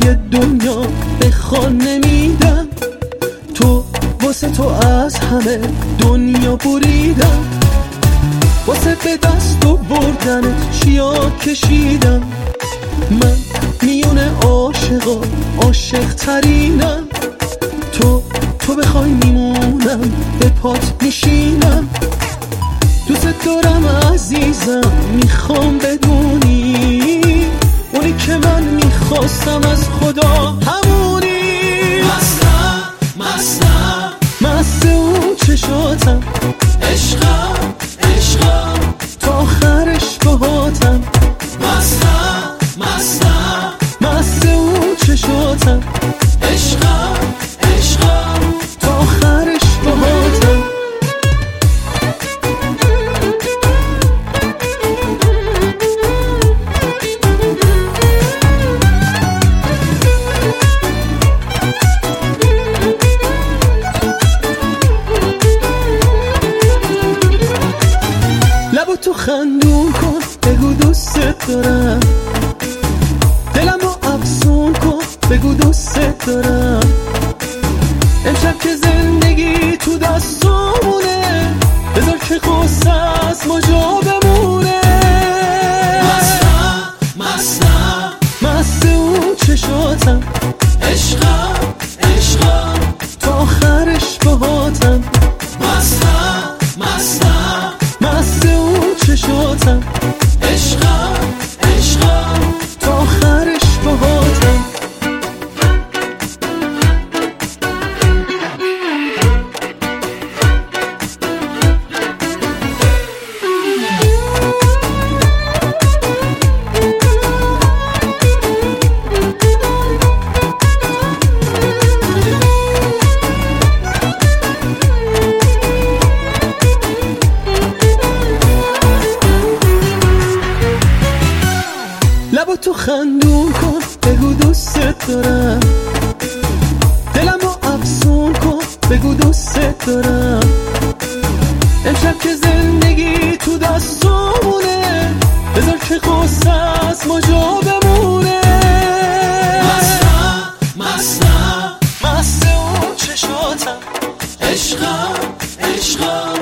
دنیا بخوان نمیدم، تو واسه تو از همه دنیا بریدم، واسه به دست و بردنت چیا کشیدم، من میون عاشقا عاشق ترینم، تو بخوای میمونم به پات میشینم، دوست دارم عزیزم، میخوام بدونی اونی که من میخواستم از خدا همونی. مست اون چشاتم، عشقم تا آخرش باهاتم، مست اون چشاتم، عشقم تا آخرش باهاتم. لبا تو خندون کن، بگو دوست دارم، دلم رو افسون کن، بگو دوست دارم، امشب که زندگی تو دستامونه، بذار که قصه از ما جا بمونه. مست اون چشاتم، عشقم تا آخرش باهاتم، مست اون چشاتم، عشقم تا آخرش باهاتم. لبا تو خندون کن، بگو دوست دارم، دلم رو افسون کن، بگو دوست دارم، امشب که زندگی تو دستامونه، بذار که قصه از ما جا بمونه. مست اون چشاتم، عشقم